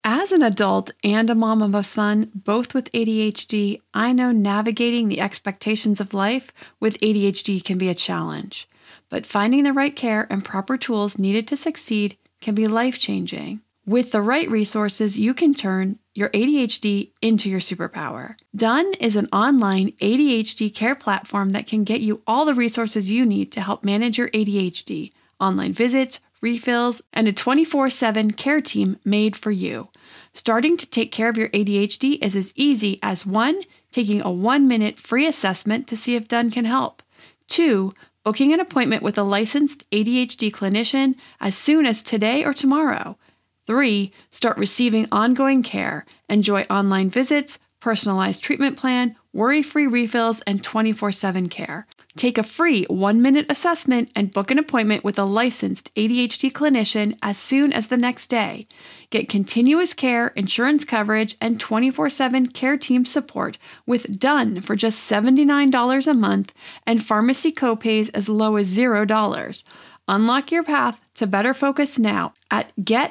As an adult and a mom of a son, both with ADHD, I know navigating the expectations of life with ADHD can be a challenge. But finding the right care and proper tools needed to succeed can be life-changing. With the right resources, you can turn your ADHD into your superpower. Done is an online ADHD care platform that can get you all the resources you need to help manage your ADHD, online visits, refills, and a 24/7 care team made for you. Starting to take care of your ADHD is as easy as 1. Taking a 1-minute free assessment to see if Done can help. 2. Booking an appointment with a licensed ADHD clinician as soon as today or tomorrow. 3. Start receiving ongoing care. Enjoy online visits, personalized treatment plan, worry-free refills, and 24/7 care. Take a free 1-minute assessment and book an appointment with a licensed ADHD clinician as soon as the next day. Get continuous care, insurance coverage, and 24/7 care team support with Done for just $79 a month and pharmacy copays as low as $0. Unlock your path to better focus now at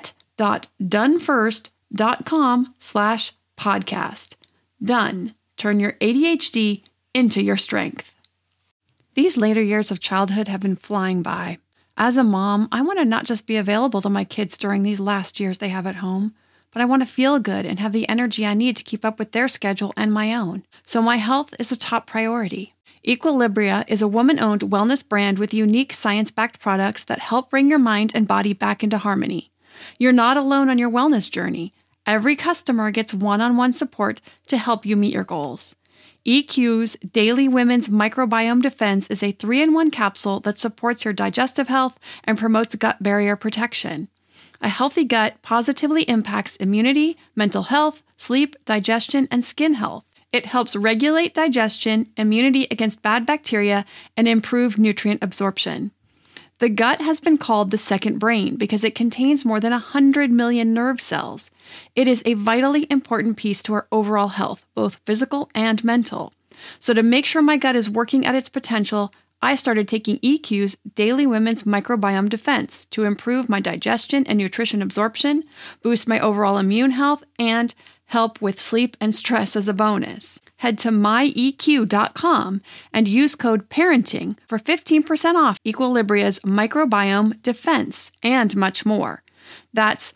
get.donefirst.com/podcast. Done. Turn your ADHD into your strength. These later years of childhood have been flying by. As a mom, I want to not just be available to my kids during these last years they have at home, but I want to feel good and have the energy I need to keep up with their schedule and my own. So my health is a top priority. Equilibria is a woman-owned wellness brand with unique science-backed products that help bring your mind and body back into harmony. You're not alone on your wellness journey. Every customer gets one-on-one support to help you meet your goals. EQ's Daily Women's Microbiome Defense is a 3-in-1 capsule that supports your digestive health and promotes gut barrier protection. A healthy gut positively impacts immunity, mental health, sleep, digestion, and skin health. It helps regulate digestion, immunity against bad bacteria, and improve nutrient absorption. The gut has been called the second brain because it contains more than 100 million nerve cells. It is a vitally important piece to our overall health, both physical and mental. So to make sure my gut is working at its potential, I started taking EQ's Daily Women's Microbiome Defense to improve my digestion and nutrition absorption, boost my overall immune health, and help with sleep and stress as a bonus. Head to myeq.com and use code PARENTING for 15% off Equilibria's Microbiome Defense and much more. That's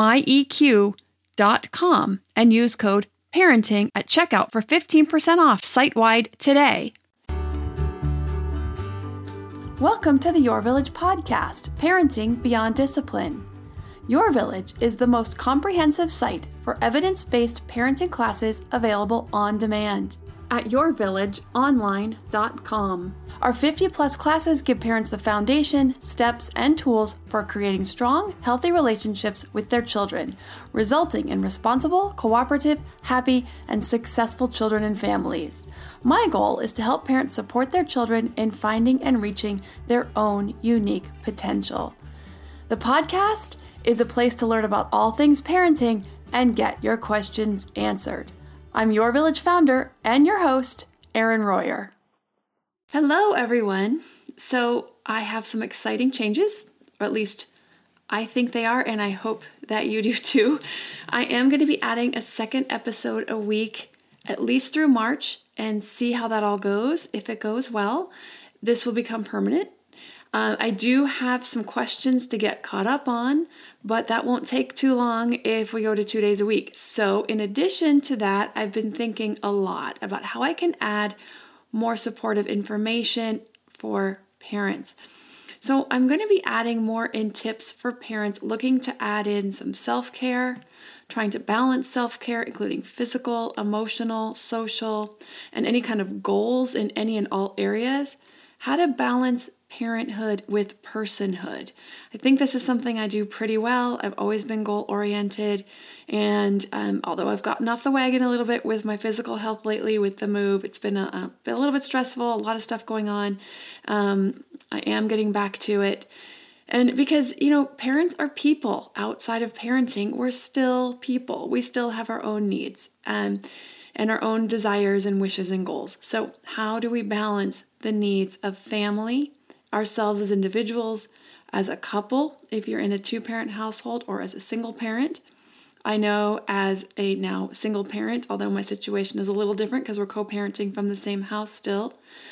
myeq.com and use code PARENTING at checkout for 15% off site-wide today. Welcome to the Your Village podcast, Parenting Beyond Discipline. Your Village is the most comprehensive site for evidence-based parenting classes available on demand at yourvillageonline.com. Our 50-plus classes give parents the foundation, steps, and tools for creating strong, healthy relationships with their children, resulting in responsible, cooperative, happy, and successful children and families. My goal is to help parents support their children in finding and reaching their own unique potential. The podcast is a place to learn about all things parenting and get your questions answered. I'm Your Village founder and your host, Erin Royer. Hello, everyone. So I have some exciting changes, or at least I think they are, and I hope that you do too. I am going to be adding a second episode a week, at least through March, and see how that all goes. If it goes well, this will become permanent. I do have some questions to get caught up on, but that won't take too long if we go to 2 days a week. So in addition to that, I've been thinking a lot about how I can add more supportive information for parents. So I'm going to be adding more in tips for parents looking to add in some self-care, trying to balance self-care, including physical, emotional, social, and any kind of goals in any and all areas. How to balance parenthood with personhood. I think this is something I do pretty well. I've always been goal-oriented, and although I've gotten off the wagon a little bit with my physical health lately with the move, it's been a little bit stressful, a lot of stuff going on. I am getting back to it. And because, parents are people. Outside of parenting, we're still people. We still have our own needs and our own desires and wishes and goals. So how do we balance the needs of family, ourselves as individuals, as a couple, if you're in a 2-parent household, or as a single parent, I know as a now single parent, although my situation is a little different because we're co-parenting from the same house still,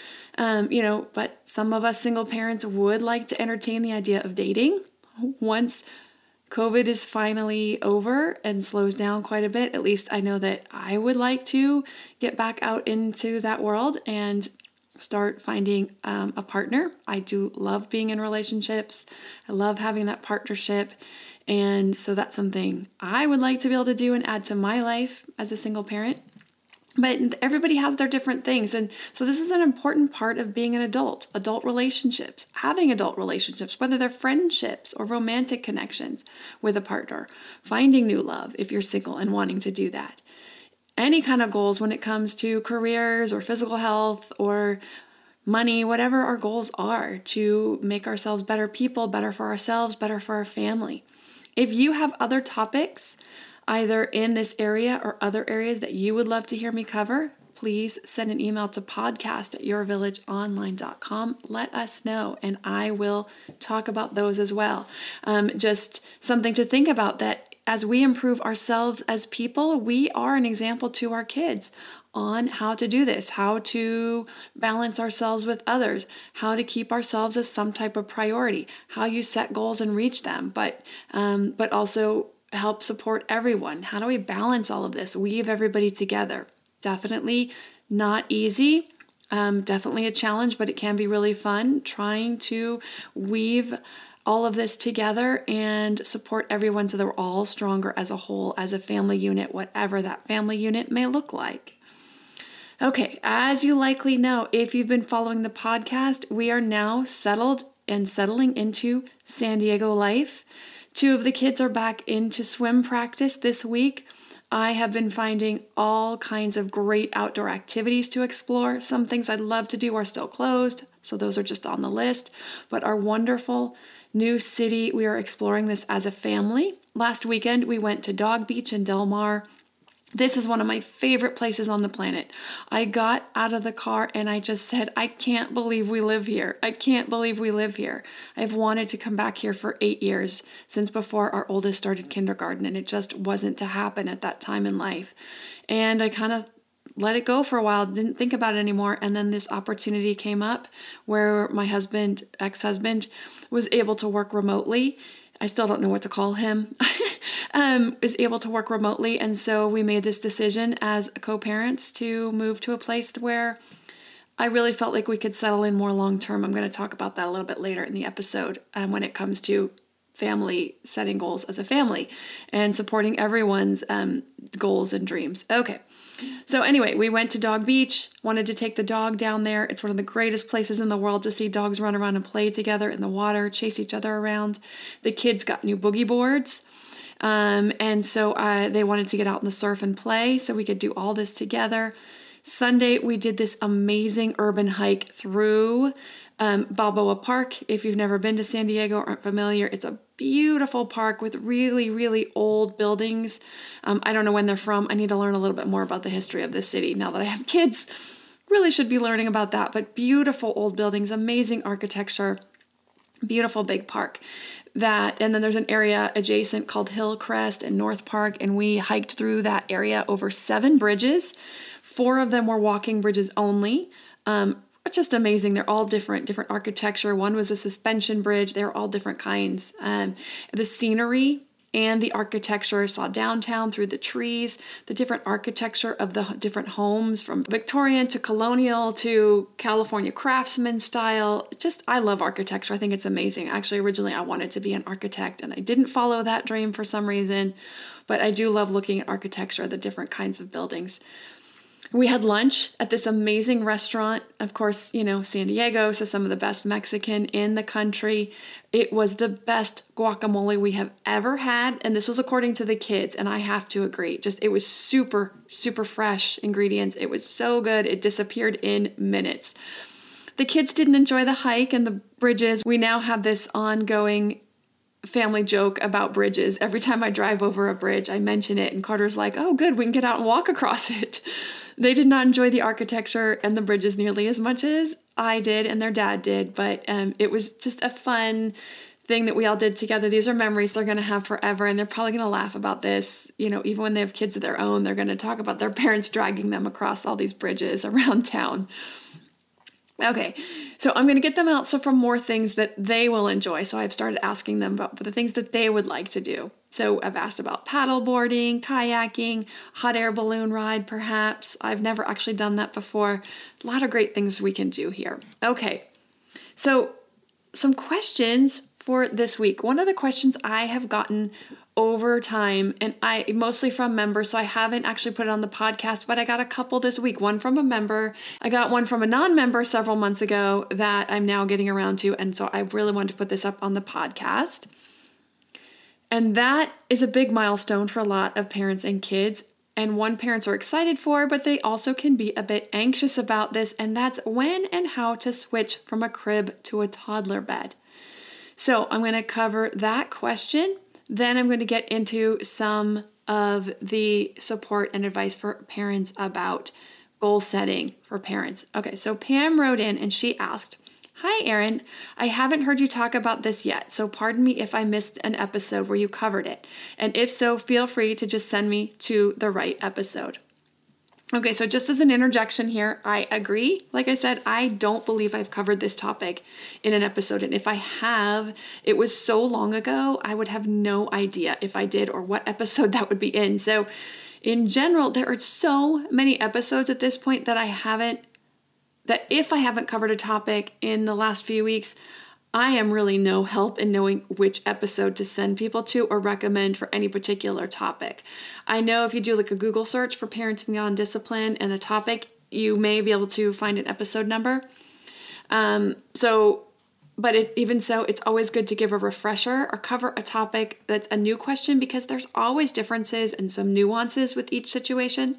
but some of us single parents would like to entertain the idea of dating once COVID is finally over and slows down quite a bit. At least I know that I would like to get back out into that world and start finding a partner. I do love being in relationships. I love having that partnership. And so that's something I would like to be able to do and add to my life as a single parent. But everybody has their different things. And so this is an important part of being an adult relationships, having adult relationships, whether they're friendships or romantic connections with a partner, finding new love if you're single and wanting to do that. Any kind of goals when it comes to careers or physical health or money, whatever our goals are to make ourselves better people, better for ourselves, better for our family. If you have other topics, either in this area or other areas that you would love to hear me cover, please send an email to podcast@yourvillageonline.com. Let us know, and I will talk about those as well. Just something to think about, that as we improve ourselves as people, we are an example to our kids on how to do this, how to balance ourselves with others, how to keep ourselves as some type of priority, how you set goals and reach them, but also help support everyone. How do we balance all of this? Weave everybody together. Definitely not easy. Definitely a challenge, but it can be really fun trying to weave all of this together and support everyone so that we're all stronger as a whole, as a family unit, whatever that family unit may look like. Okay, as you likely know, if you've been following the podcast, we are now settled and settling into San Diego life. 2 of the kids are back into swim practice this week. I have been finding all kinds of great outdoor activities to explore. Some things I'd love to do are still closed, so those are just on the list. But our wonderful new city, we are exploring this as a family. Last weekend, we went to Dog Beach in Del Mar. This is one of my favorite places on the planet. I got out of the car and I just said, I can't believe we live here. I can't believe we live here. I've wanted to come back here for 8 years, since before our oldest started kindergarten, and it just wasn't to happen at that time in life. And I kind of let it go for a while, didn't think about it anymore. And then this opportunity came up where my ex-husband, was able to work remotely. I still don't know what to call him. Is able to work remotely. And so we made this decision as co-parents to move to a place where I really felt like we could settle in more long-term. I'm going to talk about that a little bit later in the episode when it comes to family, setting goals as a family and supporting everyone's goals and dreams. Okay. So anyway, we went to Dog Beach, wanted to take the dog down there. It's one of the greatest places in the world to see dogs run around and play together in the water, chase each other around. The kids got new boogie boards. And so they wanted to get out in the surf and play so we could do all this together. Sunday, we did this amazing urban hike through Balboa Park. If you've never been to San Diego or aren't familiar, it's a beautiful park with really, really old buildings. I don't know when they're from. I need to learn a little bit more about the history of this city now that I have kids. Really should be learning about that, but beautiful old buildings, amazing architecture, beautiful big park. And then there's an area adjacent called Hillcrest and North Park, and we hiked through that area over 7 bridges. 4 of them were walking bridges only. Just amazing. They're all different architecture. One was a suspension bridge. They're all different kinds. The scenery and the architecture, saw downtown through the trees, the different architecture of the different homes from Victorian to colonial to California craftsman style. I love architecture. I think it's amazing. Actually, originally I wanted to be an architect and I didn't follow that dream for some reason, but I do love looking at architecture, the different kinds of buildings. We had lunch at this amazing restaurant. Of course, San Diego, so some of the best Mexican in the country. It was the best guacamole we have ever had. And this was according to the kids. And I have to agree. It was super, super fresh ingredients. It was so good. It disappeared in minutes. The kids didn't enjoy the hike and the bridges. We now have this ongoing family joke about bridges. Every time I drive over a bridge, I mention it. And Carter's like, oh, good, we can get out and walk across it. They did not enjoy the architecture and the bridges nearly as much as I did and their dad did, but it was just a fun thing that we all did together. These are memories they're going to have forever, and they're probably going to laugh about this. Even when they have kids of their own, they're going to talk about their parents dragging them across all these bridges around town. Okay, so I'm going to get them out for more things that they will enjoy. So I've started asking them about the things that they would like to do. So I've asked about paddle boarding, kayaking, hot air balloon ride, perhaps. I've never actually done that before. A lot of great things we can do here. Okay, so some questions for this week. One of the questions I have gotten over time, and I mostly from members, so I haven't actually put it on the podcast, but I got a couple this week. One from a member. I got one from a non-member several months ago that I'm now getting around to, and so I really wanted to put this up on the podcast. And that is a big milestone for a lot of parents and kids, and one parents are excited for, but they also can be a bit anxious about this, and that's when and how to switch from a crib to a toddler bed. So I'm going to cover that question. Then I'm going to get into some of the support and advice for parents about goal setting for parents. Okay, so Pam wrote in and she asked, "Hi, Erin. I haven't heard you talk about this yet, so pardon me if I missed an episode where you covered it. And if so, feel free to just send me to the right episode." Okay, so just as an interjection here, I agree. Like I said, I don't believe I've covered this topic in an episode. And if I have, it was so long ago, I would have no idea if I did or what episode that would be in. So in general, there are so many episodes at this point that if I haven't covered a topic in the last few weeks, I am really no help in knowing which episode to send people to or recommend for any particular topic. I know if you do like a Google search for Parenting Beyond Discipline and a topic, you may be able to find an episode number. Even so, it's always good to give a refresher or cover a topic that's a new question because there's always differences and some nuances with each situation.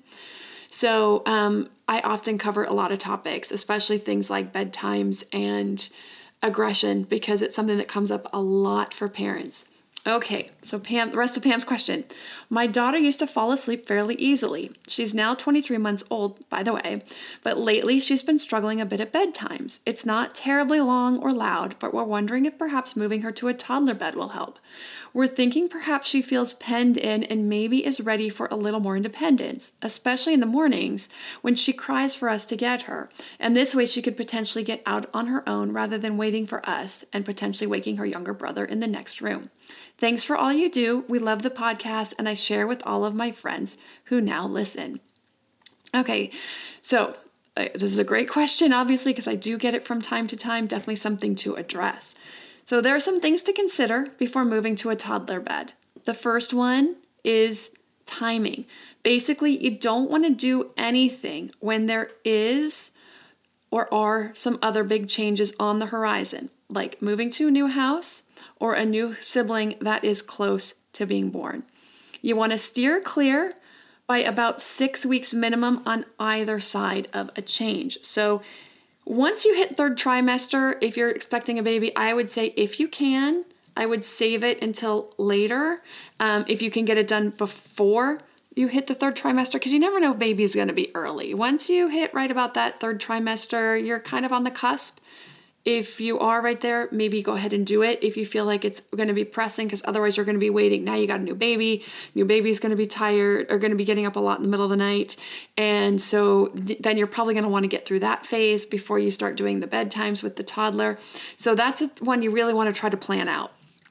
So I often cover a lot of topics, especially things like bedtimes and aggression, because it's something that comes up a lot for parents. Okay, so Pam, the rest of Pam's question. "My daughter used to fall asleep fairly easily. She's now 23 months old, by the way, but lately she's been struggling a bit at bedtimes. It's not terribly long or loud, but we're wondering if perhaps moving her to a toddler bed will help. We're thinking perhaps she feels penned in and maybe is ready for a little more independence, especially in the mornings when she cries for us to get her. And this way she could potentially get out on her own rather than waiting for us and potentially waking her younger brother in the next room. Thanks for all you do. We love the podcast and I share with all of my friends who now listen." Okay, so this is a great question, obviously, because I do get it from time to time, definitely something to address. So there are some things to consider before moving to a toddler bed. The first one is timing. Basically, you don't want to do anything when there is or are some other big changes on the horizon, like moving to a new house or a new sibling that is close to being born. You want to steer clear by about 6 weeks minimum on either side of a change. So once you hit third trimester, if you're expecting a baby, I would say if you can, I would save it until later. If you can get it done before you hit the third trimester, because you never know if baby's going to be early. Once you hit right about that third trimester, you're kind of on the cusp. If you are right there, maybe go ahead and do it if you feel like it's going to be pressing, because otherwise you're going to be waiting. Now you got a new baby's going to be tired or going to be getting up a lot in the middle of the night. And so then you're probably going to want to get through that phase before you start doing the bedtimes with the toddler. So that's one you really want to try to plan out.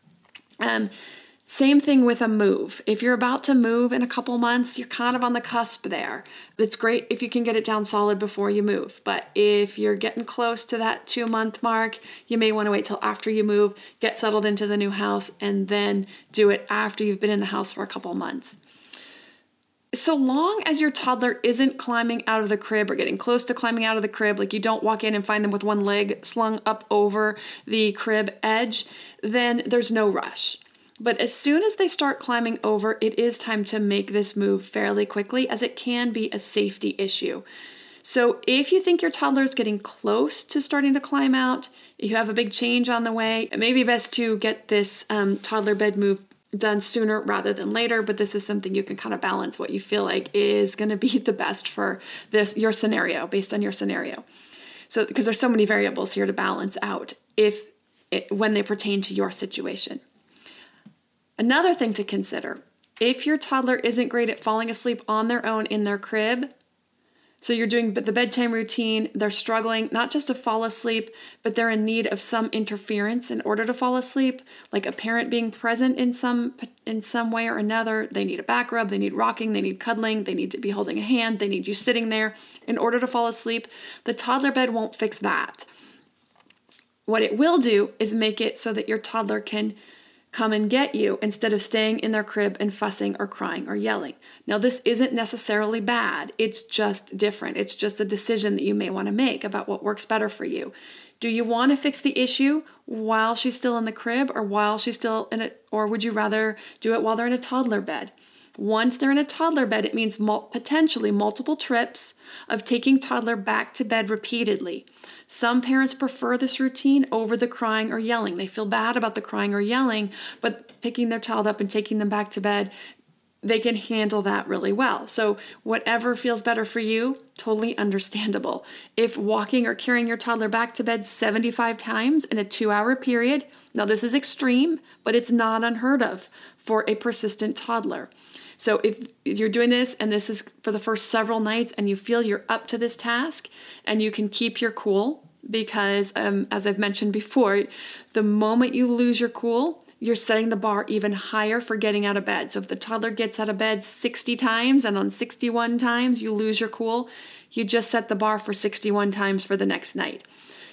Same thing with a move. If you're about to move in a couple months, you're kind of on the cusp there. It's great if you can get it down solid before you move. But if you're getting close to that 2-month mark, you may want to wait till after you move, get settled into the new house, and then do it after you've been in the house for a couple months. So long as your toddler isn't climbing out of the crib or getting close to climbing out of the crib, like you don't walk in and find them with one leg slung up over the crib edge, then there's no rush. But as soon as they start climbing over, it is time to make this move fairly quickly, as it can be a safety issue. So if you think your toddler is getting close to starting to climb out, if you have a big change on the way, it may be best to get this toddler bed move done sooner rather than later, but this is something you can kind of balance what you feel like is going to be the best for your scenario, based on your scenario. So because there's so many variables here to balance out. If when they pertain to your situation. Another thing to consider, if your toddler isn't great at falling asleep on their own in their crib, so you're doing the bedtime routine, they're struggling not just to fall asleep, but they're in need of some interference in order to fall asleep, like a parent being present in some way or another. They need a back rub, they need rocking, they need cuddling, they need to be holding a hand, they need you sitting there in order to fall asleep. The toddler bed won't fix that. What it will do is make it so that your toddler can come and get you instead of staying in their crib and fussing or crying or yelling. Now, this isn't necessarily bad. It's just different. It's just a decision that you may want to make about what works better for you. Do you want to fix the issue while she's still in the crib or while she's still in it, or would you rather do it while they're in a toddler bed? Once they're in a toddler bed, it means potentially multiple trips of taking toddler back to bed repeatedly. Some parents prefer this routine over the crying or yelling. They feel bad about the crying or yelling, but picking their child up and taking them back to bed, they can handle that really well. So whatever feels better for you, totally understandable. If walking or carrying your toddler back to bed 75 times in a 2-hour period, now this is extreme, but it's not unheard of for a persistent toddler. So if you're doing this and this is for the first several nights and you feel you're up to this task and you can keep your cool, because as I've mentioned before, the moment you lose your cool, you're setting the bar even higher for getting out of bed. So if the toddler gets out of bed 60 times and on 61 times you lose your cool, you just set the bar for 61 times for the next night.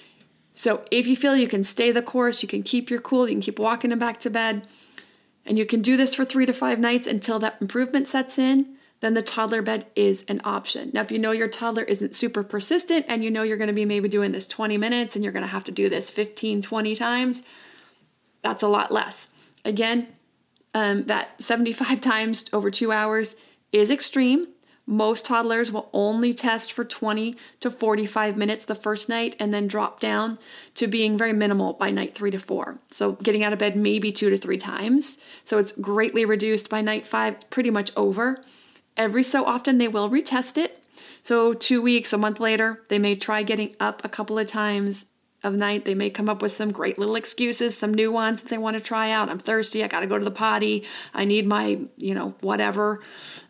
So if you feel you can stay the course, you can keep your cool, you can keep walking them back to bed, and you can do this for 3 to 5 nights until that improvement sets in, then the toddler bed is an option. Now, if you know your toddler isn't super persistent and you know you're going to be maybe doing this 20 minutes and you're going to have to do this 15, 20 times, that's a lot less. Again, that 75 times over 2 hours is extreme. Most toddlers will only test for 20 to 45 minutes the first night and then drop down to being very minimal by night 3 to 4. So getting out of bed maybe 2 to 3 times. So it's greatly reduced by night 5, pretty much over. Every so often they will retest it. So 2 weeks, a month later, they may try getting up a couple of times of night. They may come up with some great little excuses, some new ones that they want to try out. I'm thirsty. I got to go to the potty. I need my, whatever.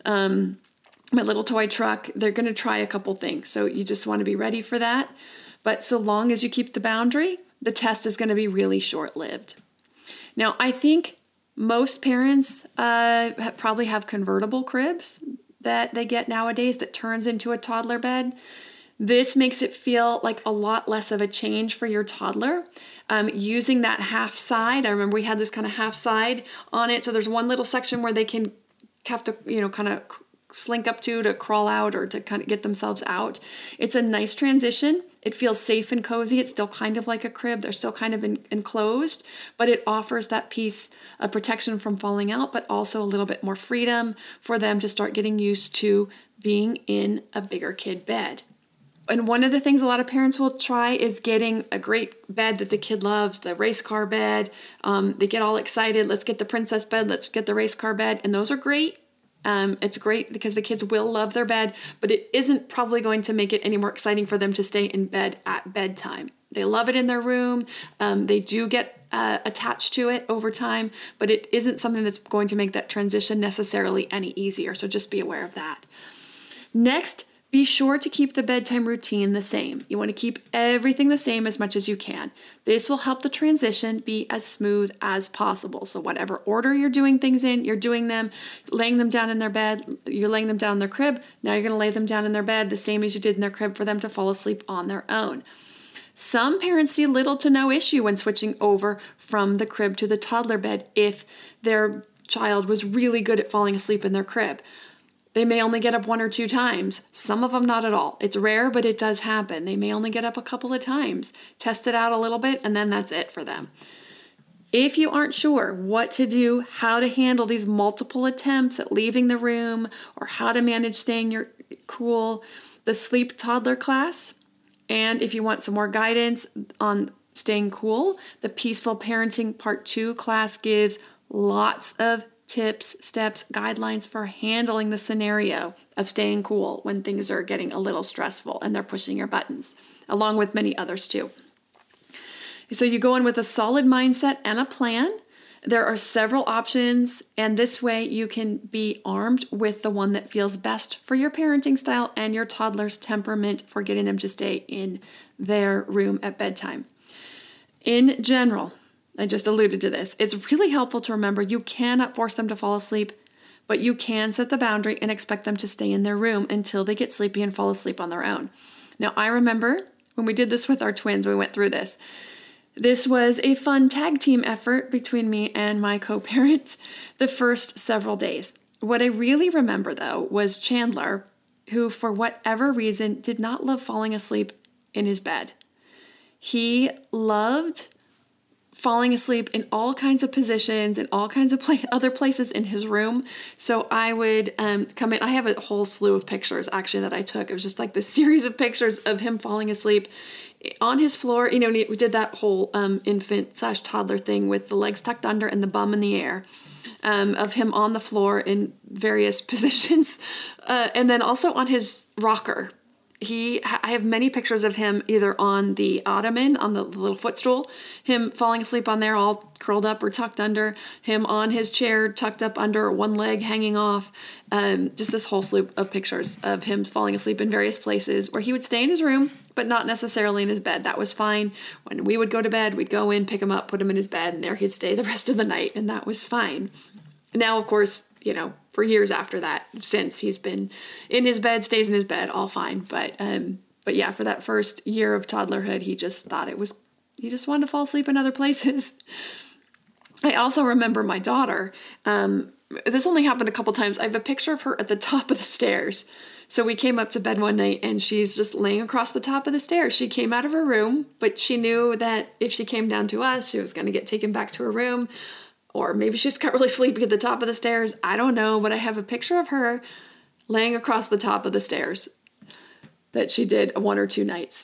My little toy truck. They're going to try a couple things. So you just want to be ready for that. But so long as you keep the boundary, the test is going to be really short-lived. Now, I think most parents probably have convertible cribs that they get nowadays that turns into a toddler bed. This makes it feel like a lot less of a change for your toddler. Using that half side, I remember we had this kind of half side on it. So there's one little section where they can have to, kind of slink up to crawl out or to kind of get themselves out. It's a nice transition. It feels safe and cozy. It's still kind of like a crib. They're still kind of enclosed, but it offers that piece of protection from falling out, but also a little bit more freedom for them to start getting used to being in a bigger kid bed. And one of the things a lot of parents will try is getting a great bed that the kid loves, the race car bed. They get all excited. Let's get the princess bed. Let's get the race car bed. And those are great. It's great because the kids will love their bed, but it isn't probably going to make it any more exciting for them to stay in bed at bedtime. They love it in their room. They do get attached to it over time, but it isn't something that's going to make that transition necessarily any easier. So just be aware of that. Next, be sure to keep the bedtime routine the same. You want to keep everything the same as much as you can. This will help the transition be as smooth as possible. So whatever order you're doing things in, you're doing them, laying them down in their bed, you're laying them down in their crib. Now you're going to lay them down in their bed the same as you did in their crib for them to fall asleep on their own. Some parents see little to no issue when switching over from the crib to the toddler bed if their child was really good at falling asleep in their crib. They may only get up 1 or 2 times. Some of them not at all. It's rare, but it does happen. They may only get up a couple of times. Test it out a little bit, and then that's it for them. If you aren't sure what to do, how to handle these multiple attempts at leaving the room, or how to manage staying cool, the Sleep Toddler class, and if you want some more guidance on staying cool, the Peaceful Parenting Part 2 class gives lots of tips, steps, guidelines for handling the scenario of staying cool when things are getting a little stressful and they're pushing your buttons, along with many others too. So you go in with a solid mindset and a plan. There are several options, and this way you can be armed with the one that feels best for your parenting style and your toddler's temperament for getting them to stay in their room at bedtime. In general, I just alluded to this, it's really helpful to remember you cannot force them to fall asleep, but you can set the boundary and expect them to stay in their room until they get sleepy and fall asleep on their own. Now, I remember when we did this with our twins, we went through this. This was a fun tag team effort between me and my co-parent the first several days. What I really remember, though, was Chandler, who, for whatever reason, did not love falling asleep in his bed. He loved falling asleep in all kinds of positions and all kinds of other places in his room. So I would come in. I have a whole slew of pictures, actually, that I took. It was just like this series of pictures of him falling asleep on his floor. You know, we did that whole infant/toddler thing with the legs tucked under and the bum in the air, of him on the floor in various positions. And then also on his rocker. I have many pictures of him either on the ottoman, on the little footstool, him falling asleep on there all curled up or tucked under, him on his chair tucked up under, one leg hanging off, just this whole slew of pictures of him falling asleep in various places where he would stay in his room, but not necessarily in his bed. That was fine. When we would go to bed, we'd go in, pick him up, put him in his bed, and there he'd stay the rest of the night, and that was fine. Now, of course, you know, for years after that, since he's been in his bed, stays in his bed, all fine. But yeah, for that first year of toddlerhood, he just thought he just wanted to fall asleep in other places. I also remember my daughter, this only happened a couple times. I have a picture of her at the top of the stairs. So we came up to bed one night and she's just laying across the top of the stairs. She came out of her room, but she knew that if she came down to us, she was going to get taken back to her room. Or maybe she just got really sleepy at the top of the stairs. I don't know, but I have a picture of her laying across the top of the stairs that she did 1 or 2 nights.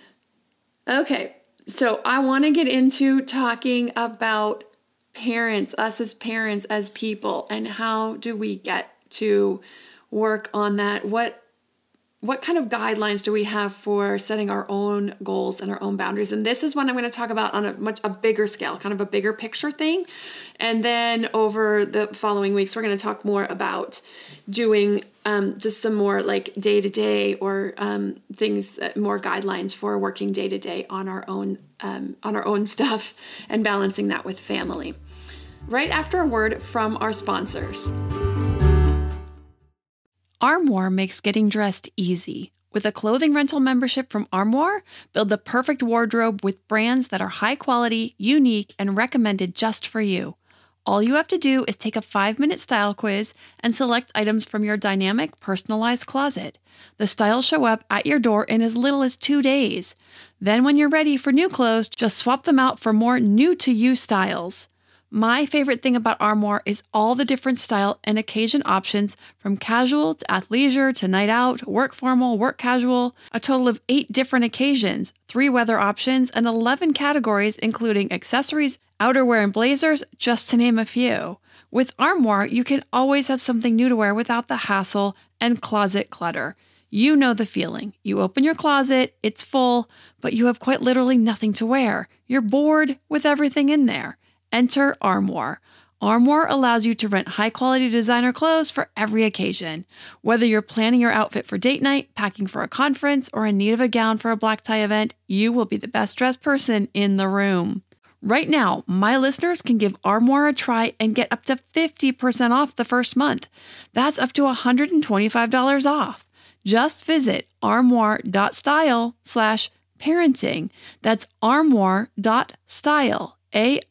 Okay, so I want to get into talking about parents, us as parents, as people, and how do we get to work on that? What kind of guidelines do we have for setting our own goals and our own boundaries? And this is what I'm going to talk about on a bigger scale, kind of a bigger picture thing. And then over the following weeks, we're going to talk more about doing just some more like day-to-day or things, more guidelines for working day-to-day on our own stuff and balancing that with family. Right after a word from our sponsors. Armoire makes getting dressed easy. With a clothing rental membership from Armoire, build the perfect wardrobe with brands that are high quality, unique, and recommended just for you. All you have to do is take a 5-minute style quiz and select items from your dynamic, personalized closet. The styles show up at your door in as little as 2 days. Then when you're ready for new clothes, just swap them out for more new-to-you styles. My favorite thing about Armoire is all the different style and occasion options, from casual to athleisure to night out, work formal, work casual, a total of 8 different occasions, 3 weather options, and 11 categories including accessories, outerwear, and blazers, just to name a few. With Armoire, you can always have something new to wear without the hassle and closet clutter. You know the feeling. You open your closet, it's full, but you have quite literally nothing to wear. You're bored with everything in there. Enter Armoire. Armoire allows you to rent high-quality designer clothes for every occasion. Whether you're planning your outfit for date night, packing for a conference, or in need of a gown for a black tie event, you will be the best-dressed person in the room. Right now, my listeners can give Armoire a try and get up to 50% off the first month. That's up to $125 off. Just visit armoire.style/parenting. That's armoire.style.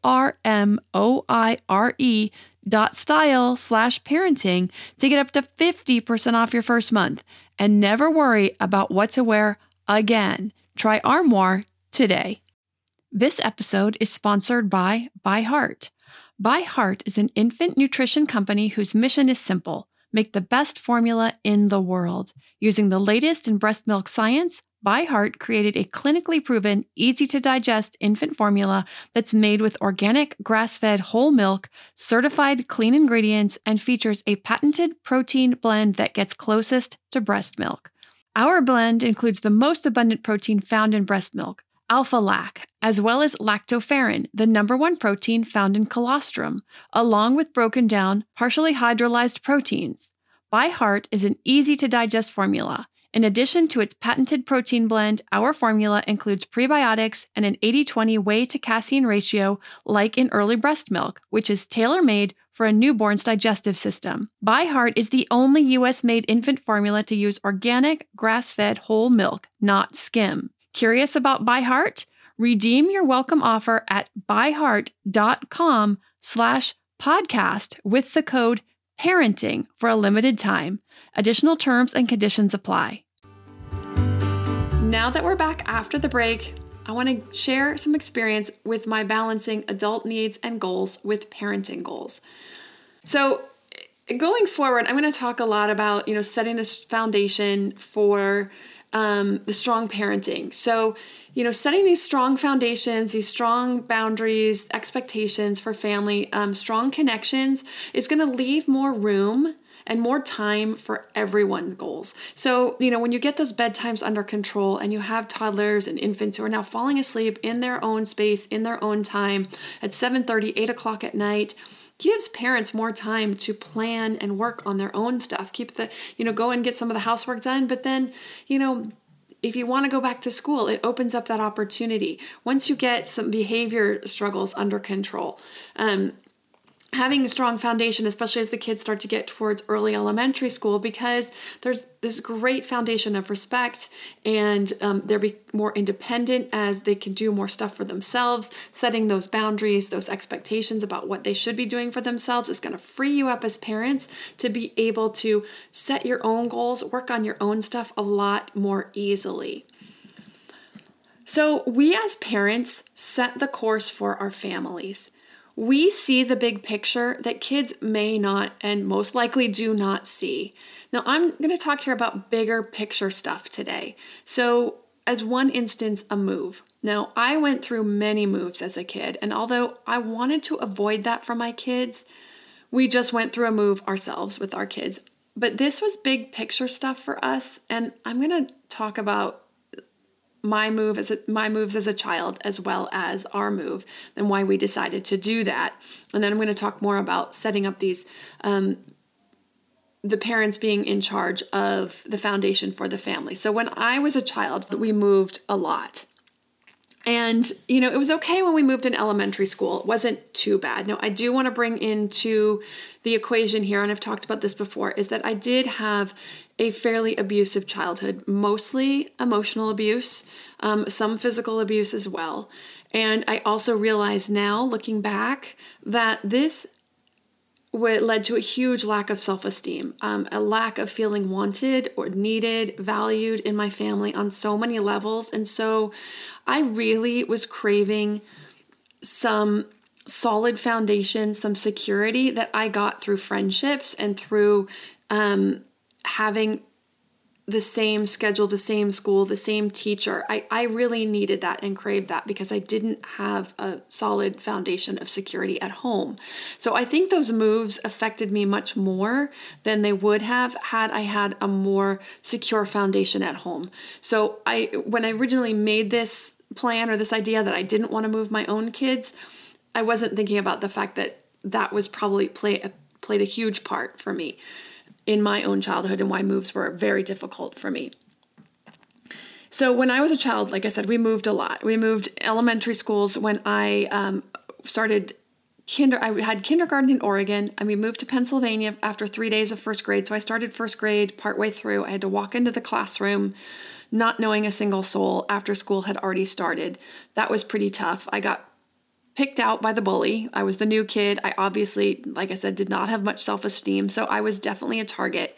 ARMOIRE.style/parenting to get up to 50% off your first month and never worry about what to wear again. Try Armoire today. This episode is sponsored by ByHeart. ByHeart is an infant nutrition company whose mission is simple: make the best formula in the world. Using the latest in breast milk science, ByHeart created a clinically proven, easy-to-digest infant formula that's made with organic, grass-fed whole milk, certified clean ingredients, and features a patented protein blend that gets closest to breast milk. Our blend includes the most abundant protein found in breast milk, alpha-lac, as well as lactoferrin, the number one protein found in colostrum, along with broken down, partially hydrolyzed proteins. ByHeart is an easy-to-digest formula. In addition to its patented protein blend, our formula includes prebiotics and an 80-20 whey to casein ratio like in early breast milk, which is tailor-made for a newborn's digestive system. ByHeart is the only U.S.-made infant formula to use organic, grass-fed whole milk, not skim. Curious about ByHeart? Redeem your welcome offer at byheart.com/podcast with the code parenting for a limited time. Additional terms and conditions apply. Now that we're back after the break, I want to share some experience with my balancing adult needs and goals with parenting goals. So going forward, I'm going to talk a lot about, setting this foundation for the strong parenting. So, setting these strong foundations, these strong boundaries, expectations for family, strong connections is going to leave more room and more time for everyone's goals. So, when you get those bedtimes under control and you have toddlers and infants who are now falling asleep in their own space, in their own time at 7:30, 8 o'clock at night, gives parents more time to plan and work on their own stuff. Go and get some of the housework done. But then, if you want to go back to school, it opens up that opportunity. Once you get some behavior struggles under control, having a strong foundation, especially as the kids start to get towards early elementary school, because there's this great foundation of respect and they'll be more independent as they can do more stuff for themselves. Setting those boundaries, those expectations about what they should be doing for themselves is going to free you up as parents to be able to set your own goals, work on your own stuff a lot more easily. So we as parents set the course for our families. We see the big picture that kids may not and most likely do not see. Now, I'm going to talk here about bigger picture stuff today. So, as one instance, a move. Now, I went through many moves as a kid, and although I wanted to avoid that for my kids, we just went through a move ourselves with our kids. But this was big picture stuff for us, and I'm going to talk about my moves as a child, as well as our move, and why we decided to do that. And then I'm going to talk more about setting up these, the parents being in charge of the foundation for the family. So when I was a child, we moved a lot. And, it was okay when we moved in elementary school. It wasn't too bad. Now, I do want to bring into the equation here, and I've talked about this before, is that I did have a fairly abusive childhood, mostly emotional abuse, some physical abuse as well. And I also realize now, looking back, that this led to a huge lack of self-esteem, a lack of feeling wanted or needed, valued in my family on so many levels. And so I really was craving some solid foundation, some security that I got through friendships and through having the same schedule, the same school, the same teacher. I really needed that and craved that because I didn't have a solid foundation of security at home. So I think those moves affected me much more than they would have had I had a more secure foundation at home. So when I originally made this plan or this idea that I didn't want to move my own kids, I wasn't thinking about the fact that that was probably played a huge part for me in my own childhood and why moves were very difficult for me. So when I was a child, like I said, we moved a lot. We moved elementary schools when I started I had kindergarten in Oregon, and we moved to Pennsylvania after 3 days of first grade. So I started first grade partway through. I had to walk into the classroom not knowing a single soul after school had already started. That was pretty tough. I got picked out by the bully. I was the new kid. I obviously, like I said, did not have much self-esteem. So I was definitely a target.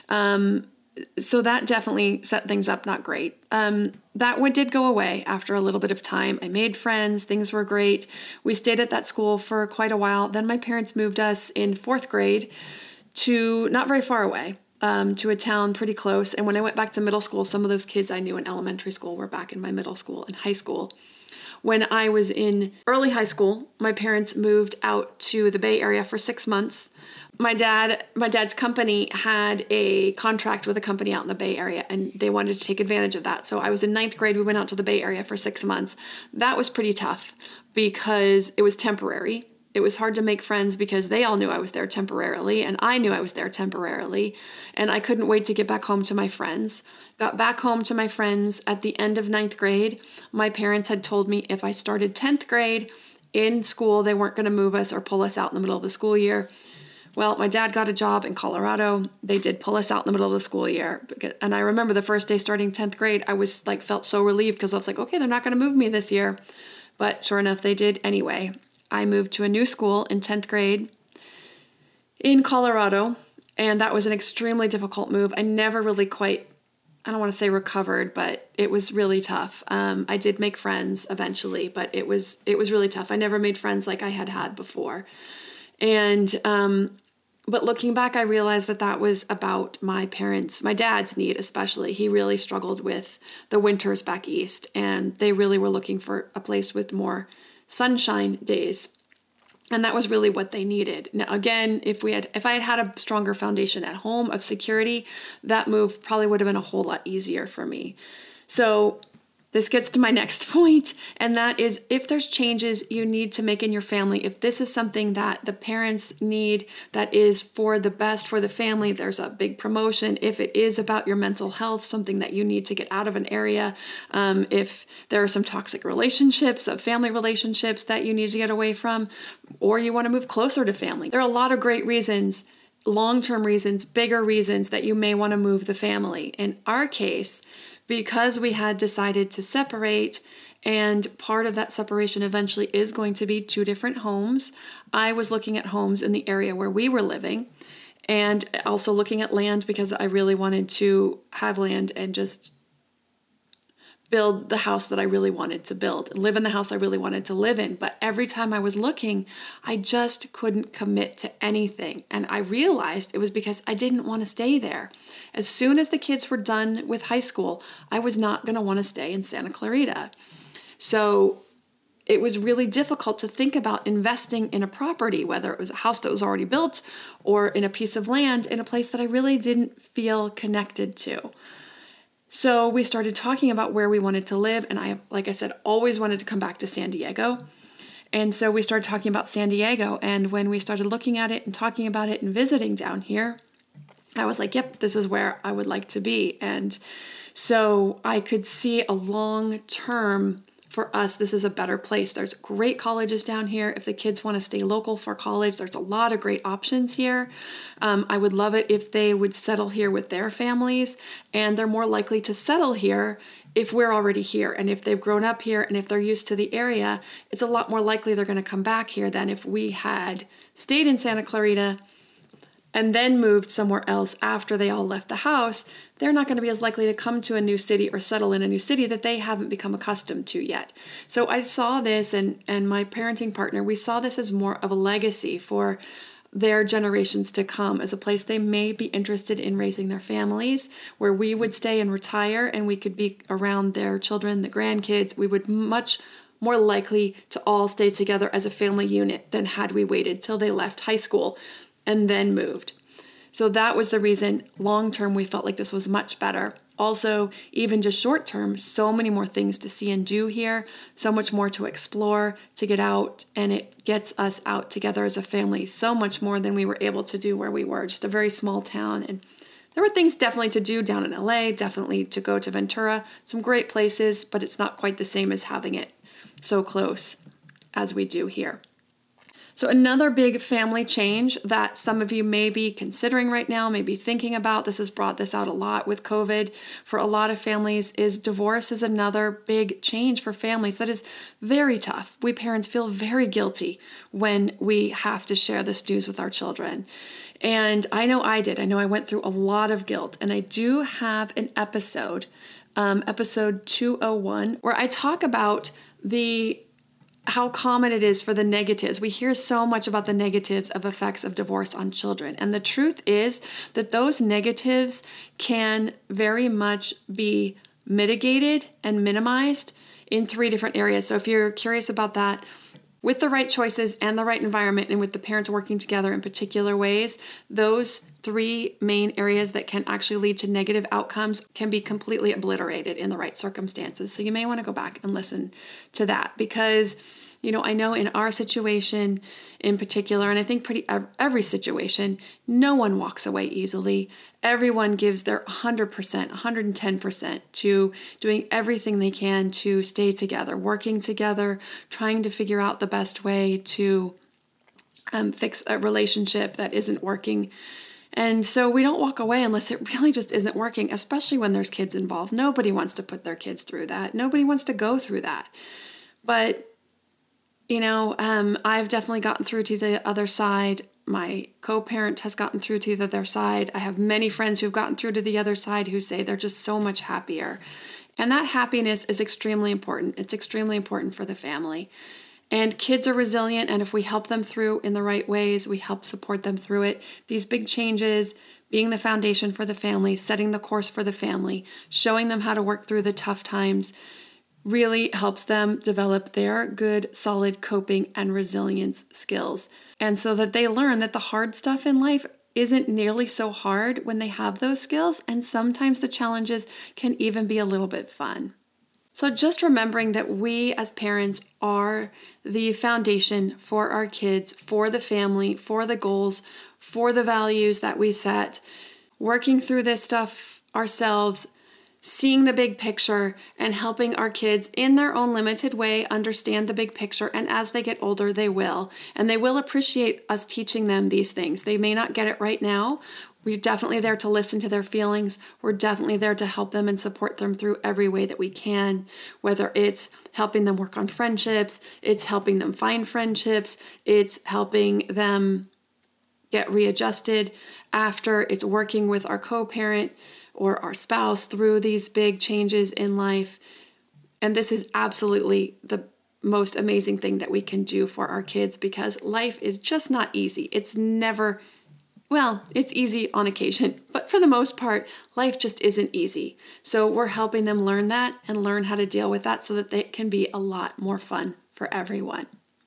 So that definitely set things up not great. That one did go away after a little bit of time. I made friends. Things were great. We stayed at that school for quite a while. Then my parents moved us in fourth grade to not very far away, to a town pretty close. And when I went back to middle school, some of those kids I knew in elementary school were back in my middle school and high school. When I was in early high school, my parents moved out to the Bay Area for 6 months. my dad's company had a contract with a company out in the Bay Area, and they wanted to take advantage of that. So I was in 9th grade. We went out to the Bay Area for 6 months. That was pretty tough because it was temporary. It was hard to make friends because they all knew I was there temporarily, and I knew I was there temporarily, and I couldn't wait to get back home to my friends. Got back home to my friends at the end of 9th grade. My parents had told me if I started 10th grade in school, they weren't going to move us or pull us out in the middle of the school year. Well, my dad got a job in Colorado. They did pull us out in the middle of the school year. And I remember the first day starting 10th grade, I was like, felt so relieved because I was like, okay, they're not going to move me this year. But sure enough, they did anyway. I moved to a new school in 10th grade in Colorado, and that was an extremely difficult move. I never really quite, I don't want to say recovered, but it was really tough. I did make friends eventually, but it was really tough. I never made friends like I had before. And, but looking back, I realized that was about my dad's need especially. He really struggled with the winters back east, and they really were looking for a place with more sunshine days. And that was really what they needed. Now, again, if I had had a stronger foundation at home of security, that move probably would have been a whole lot easier for me. So this gets to my next point, and that is if there's changes you need to make in your family, if this is something that the parents need that is for the best for the family, there's a big promotion. If it is about your mental health, something that you need to get out of an area, if there are some toxic relationships, family relationships that you need to get away from, or you want to move closer to family. There are a lot of great reasons, long-term reasons, bigger reasons that you may want to move the family. In our case, because we had decided to separate, and part of that separation eventually is going to be 2 different homes, I was looking at homes in the area where we were living, and also looking at land because I really wanted to have land and just build the house that I really wanted to build and live in the house I really wanted to live in. But every time I was looking, I just couldn't commit to anything. And I realized it was because I didn't want to stay there. As soon as the kids were done with high school, I was not going to want to stay in Santa Clarita. So it was really difficult to think about investing in a property, whether it was a house that was already built or in a piece of land in a place that I really didn't feel connected to. So we started talking about where we wanted to live, and I, like I said, always wanted to come back to San Diego. And so we started talking about San Diego, and when we started looking at it and talking about it and visiting down here, I was like, yep, this is where I would like to be. And so I could see a long-term for us, this is a better place. There's great colleges down here. If the kids want to stay local for college, there's a lot of great options here. I would love it if they would settle here with their families, and they're more likely to settle here if we're already here. And if they've grown up here and if they're used to the area, it's a lot more likely they're going to come back here than if we had stayed in Santa Clarita and then moved somewhere else after they all left the house. They're not going to be as likely to come to a new city or settle in a new city that they haven't become accustomed to yet. So I saw this, and my parenting partner, we saw this as more of a legacy for their generations to come, as a place they may be interested in raising their families, where we would stay and retire and we could be around their children, the grandkids. We would much more likely to all stay together as a family unit than had we waited till they left high school and then moved. So that was the reason long-term we felt like this was much better. Also, even just short-term, so many more things to see and do here, so much more to explore, to get out, and it gets us out together as a family so much more than we were able to do where we were, just a very small town. And there were things definitely to do down in LA, definitely to go to Ventura, some great places, but it's not quite the same as having it so close as we do here. So another big family change that some of you may be considering right now, may be thinking about, this has brought this out a lot with COVID for a lot of families, is divorce is another big change for families that is very tough. We parents feel very guilty when we have to share this news with our children. And I know I did. I know I went through a lot of guilt. And I do have an episode, episode 201, where I talk about how common it is for the negatives. We hear so much about the negatives of effects of divorce on children. And the truth is that those negatives can very much be mitigated and minimized in 3 different areas. So if you're curious about that, With the right choices and the right environment, and with the parents working together in particular ways, those 3 main areas that can actually lead to negative outcomes can be completely obliterated in the right circumstances. So you may want to go back and listen to that, because I know in our situation in particular, and I think every situation, no one walks away easily. Everyone gives their 100%, 110% to doing everything they can to stay together, working together, trying to figure out the best way to fix a relationship that isn't working. And so we don't walk away unless it really just isn't working, especially when there's kids involved. Nobody wants to put their kids through that. Nobody wants to go through that. But I've definitely gotten through to the other side. My co-parent has gotten through to the other side. I have many friends who've gotten through to the other side who say they're just so much happier. And that happiness is extremely important. It's extremely important for the family. And kids are resilient, and if we help them through in the right ways, we help support them through it. These big changes, being the foundation for the family, setting the course for the family, showing them how to work through the tough times, really helps them develop their good, solid coping and resilience skills. And so that they learn that the hard stuff in life isn't nearly so hard when they have those skills, and sometimes the challenges can even be a little bit fun. So just remembering that we as parents are the foundation for our kids, for the family, for the goals, for the values that we set, working through this stuff ourselves, seeing the big picture, and helping our kids in their own limited way understand the big picture. And as they get older, they will. And they will appreciate us teaching them these things. They may not get it right now. We're definitely there to listen to their feelings. We're definitely there to help them and support them through every way that we can, whether it's helping them work on friendships, it's helping them find friendships, it's helping them get readjusted after, it's working with our co-parent or our spouse through these big changes in life. And this is absolutely the most amazing thing that we can do for our kids, because life is just not easy. It's never, well, it's easy on occasion, but for the most part, life just isn't easy. So we're helping them learn that and learn how to deal with that so that it can be a lot more fun for everyone.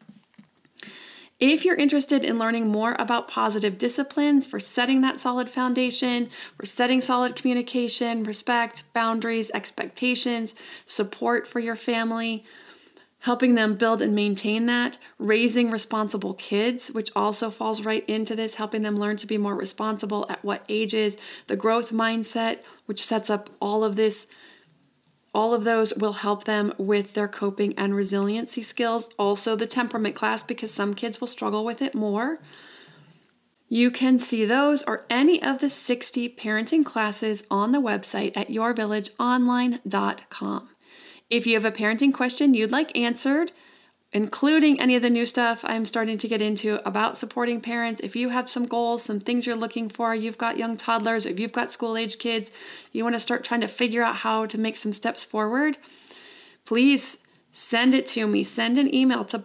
If you're interested in learning more about positive disciplines for setting that solid foundation, for setting solid communication, respect, boundaries, expectations, support for your family, helping them build and maintain that, raising responsible kids, which also falls right into this, helping them learn to be more responsible at what ages, the growth mindset, which sets up all of this. All of those will help them with their coping and resiliency skills. Also the temperament class, because some kids will struggle with it more. You can see those or any of the 60 parenting classes on the website at yourvillageonline.com. If you have a parenting question you'd like answered, including any of the new stuff I'm starting to get into about supporting parents, if you have some goals, some things you're looking for, you've got young toddlers, if you've got school-age kids, you want to start trying to figure out how to make some steps forward, please send it to me. Send an email to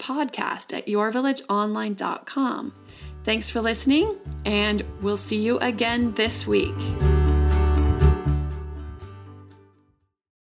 podcast@yourvillageonline.com. Thanks for listening, and we'll see you again this week.